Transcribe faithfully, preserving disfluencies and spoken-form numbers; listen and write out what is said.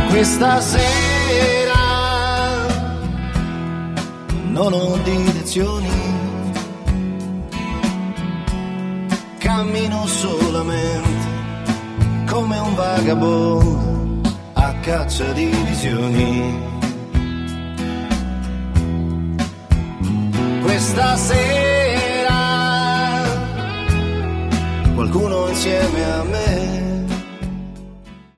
Questa sera non ho direzioni, cammino solamente come un vagabondo a caccia di visioni. Questa sera qualcuno insieme a me